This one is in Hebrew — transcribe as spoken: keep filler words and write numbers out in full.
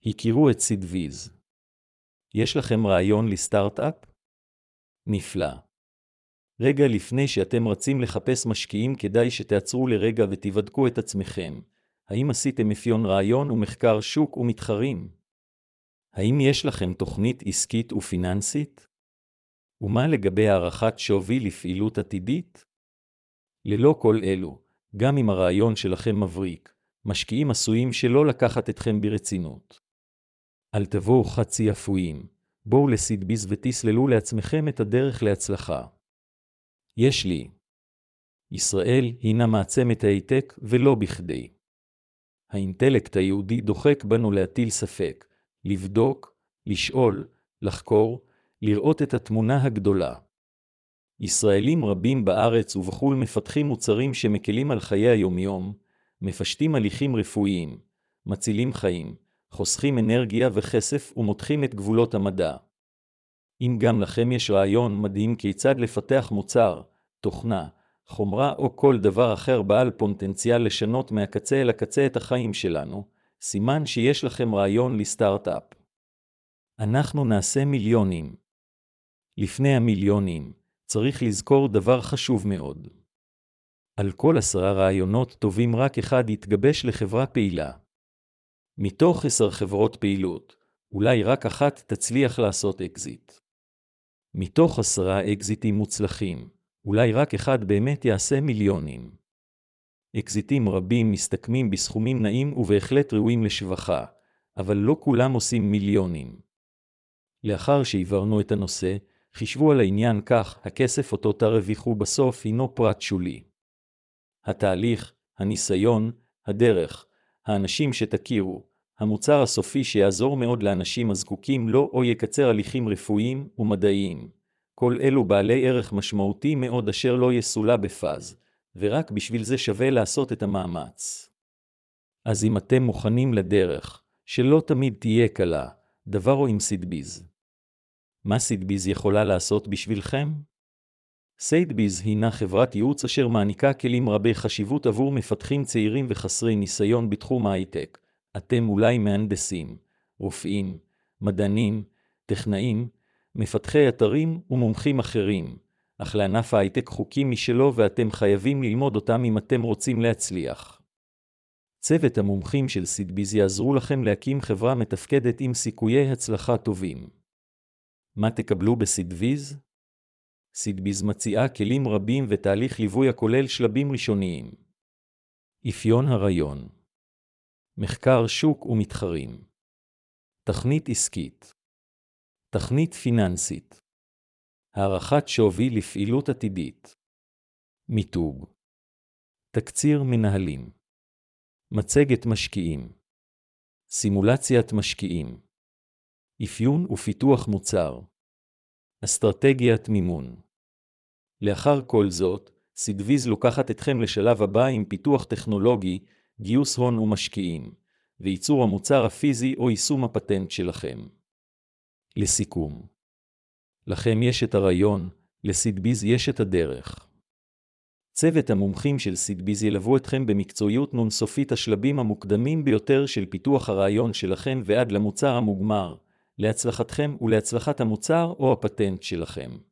הכירו את סידוויז. יש לכם רעיון לסטארט-אפ? נפלא. רגע לפני שאתם רצים לחפש משקיעים, כדאי שתעצרו לרגע ותבדקו את עצמכם. האם עשיתם אפיון רעיון ומחקר שוק ומתחרים? האם יש לכם תוכנית עסקית ופיננסית? ומה לגבי הערכת שווי לפעילות עתידית? ללא כל אלו, גם אם הרעיון שלכם מבריק, משקיעים עשויים שלא לקחת אתכם ברצינות. אל תבואו חצי אפויים, בואו לסידוויז ותסללו לעצמכם את הדרך להצלחה. יש לי. ישראל הינה מעצמת ההייטק ולא בכדי. האינטלקט היהודי דוחק בנו להטיל ספק, לבדוק, לשאול, לחקור, לראות את התמונה הגדולה. ישראלים רבים בארץ ובחול מפתחים מוצרים שמקלים על חיי היומיום, מפשטים הליכים רפואיים, מצילים חיים, חוסכים אנרגיה וכסף ומותחים את גבולות המדע. אם גם לכם יש רעיון מדהים כיצד לפתח מוצר, תוכנה, חומרה או כל דבר אחר בעל פוטנציאל לשנות מהקצה אל הקצה את החיים שלנו, סימן שיש לכם רעיון לסטארט-אפ. אנחנו נעשה מיליונים. לפני המיליונים, צריך לזכור דבר חשוב מאוד. על כל עשרה רעיונות טובים רק אחד יתגבש לחברה פעילה. מתוך עשר חברות פעילות, אולי רק אחת תצליח לעשות אקזיט. מתוך עשרה אקזיטים מוצלחים, אולי רק אחד באמת יעשה מיליונים. אקזיטים רבים מסתכמים בסכומים נעים ובהחלט ראויים לשבחה, אבל לא כולם עושים מיליונים. לאחר שהעברנו את הנושא, חישבו על העניין כך, הכסף אותו תרוויחו בסוף הינו פרט שולי. התהליך, הניסיון, הדרך, האנשים שתכירו, המוצר הסופי שיעזור מאוד לאנשים הזקוקים לו או יקצר הליכים רפואיים ומדעיים. כל אלו בעלי ערך משמעותי מאוד אשר לא יסולא בפז, ורק בשביל זה שווה לעשות את המאמץ. אז אם אתם מוכנים לדרך, שלא תמיד תהיה קלה, דברו עם סידוויז. מה סידוויז יכולה לעשות בשבילכם? סידוויז הינה חברת ייעוץ אשר מעניקה כלים רבי חשיבות עבור מפתחים צעירים וחסרי ניסיון בתחום ההייטק. אתם אולי מהנדסים, רופאים, מדענים, טכנאים, מפתחי אתרים ומומחים אחרים, אך לענף ההייטק חוקים משלו ואתם חייבים ללמוד אותם אם אתם רוצים להצליח. צוות המומחים של סידוויז יעזרו לכם להקים חברה מתפקדת עם סיכויי הצלחה טובים. מה תקבלו בסידוויז? סידוויז מציעה כלים רבים ותהליך ליווי הכולל שלבים ראשוניים. אפיון הרעיון. מחקר שוק ומתחרים. תכנית עסקית. תכנית פיננסית. הערכת שווי לפעילות עתידית. מיתוג. תקציר מנהלים. מצגת משקיעים. סימולציית משקיעים. אפיון ופיתוח מוצר. אסטרטגיית מימון. לאחר כל זאת, סידוויז לוקחת אתכם לשלב הבא עם פיתוח טכנולוגי, גיוס הון ומשקיעים, וייצור המוצר הפיזי או יישום הפטנט שלכם. לסיכום. לכם יש את הרעיון, לסידוויז יש את הדרך. צוות המומחים של סידוויז ילוו אתכם במקצועיות נונסופית השלבים המוקדמים ביותר של פיתוח הרעיון שלכם ועד למוצר המוגמר, להצלחתכם ולהצלחת המוצר או הפטנט שלכם.